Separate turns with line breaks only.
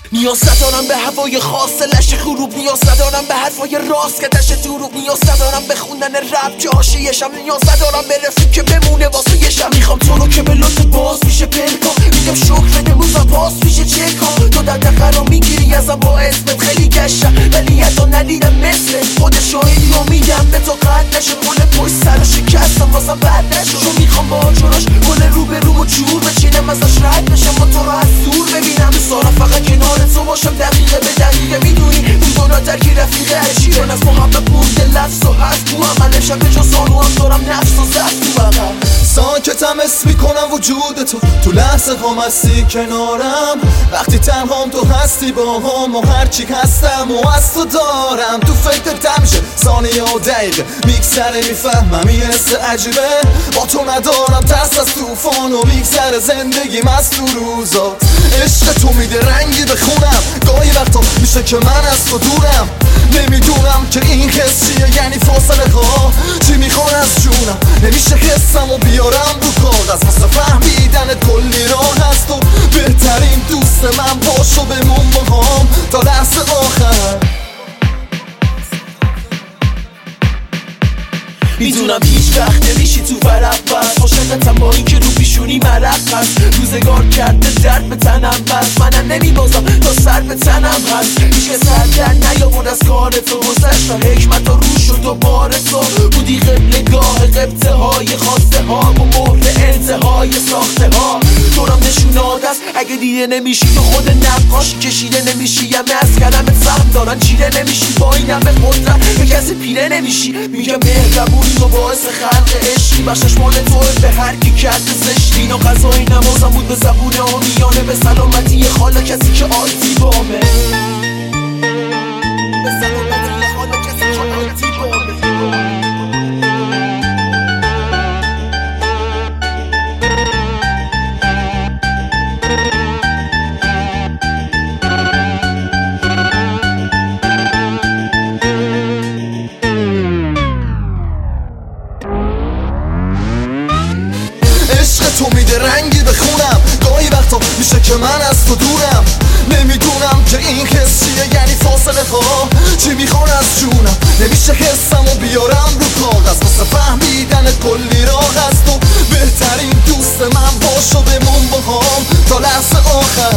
نیاز ندارم به هوای خاص لش غروب، نیاز ندارم به حرفای راست که دشت دروغ، نیاز ندارم به خوندن رپ که حاشیه‌شم، نیاز ندارم به رفیق که بمونه واسه یه شب. میخوام تو رو که به لطف باز میشه پلکا، میگم شکر نموزم پاس میشه چکا. تو در قرار میگیری ازم با اسمت خیلی گشتم ولی یه ندیدم مثل خود شاهدی رو میگم به تو قد نشه. گل پشت سر شکستم واسم بد نشد، چون میخوام با جراش گل رو به رو و جور بچینم ازش رد بشم و تو رو از دور ببینم. دوست دارم فقط کنار تو باشم دقیقه به دقیقه، میدونی تو دو نترکی رفیقه عشی چون از محبت بونده لفظ و هست تو عمل شب به جا سانو هم دارم نفس و زفت تو بقم.
ساکتم اسم میکنم وجود تو لحظه هم هستی کنارم، وقتی تنهام تو هستی با هم و هرچی هستم و از تو دارم. تو فکر میشه ثانیه و دقیقه میگذره میفهمم این حس عجیبه، با تو ندارم ترس از توفان و میگذره زندگیم از تو روزات. عشق تو میده رنگی بخونم، گاهی وقتا میشه که من از تو دورم، نمیدونم که این حس چیه یعنی فاصله ها چی میخوان از جونم. نمیشه حسم و بیارم رو کاغذ، واسه فهمیدن کلی راه هست و بهترین دوست من باشو بمون با هم تا لحظه آخر.
میدونم هیچ وقت نمیشی تو ورق بست، عاشقتم با این که رو پیشونی مرق هست. روزگار کرده درد به تنم بست، منم نمیبازم تا سر به تنم هست. هیچ که سر در نیاورد از کار تو، گذشت و حکمت و روش شد و بار تو. بودی قبلگاه قبطه های خواسته ها و مهر انتهای ساخته ها. دورم نشوناد است اگه دیده نمیشی تو خود نقاش کشیده نمیشی، یه از کلمت فهم دارن چیده نمیشی، با این همه قدرت به کسی پیره نمیشی. میگم مهربونی تو باعث خلق عشقی، بخشش مال توه به هر کی کرده زشتی. اینا غذای نمازم بود به زبون آمیانه، به سلامتی خاله کسی که آتی بامه، به سلامتی خاله کسی که آتی بامه.
عشق تو میده رنگی بخونم، گاهی وقتا میشه که من از تو دورم، نمیدونم که این حس چیه یعنی فاصله ها چی میخوان از جونم. نمیشه حسم و بیارم رو کاغذ، واسه فهمیدن کلی راه هست و بهترین دوست من باشو بمون با هم تا لحظه آخر.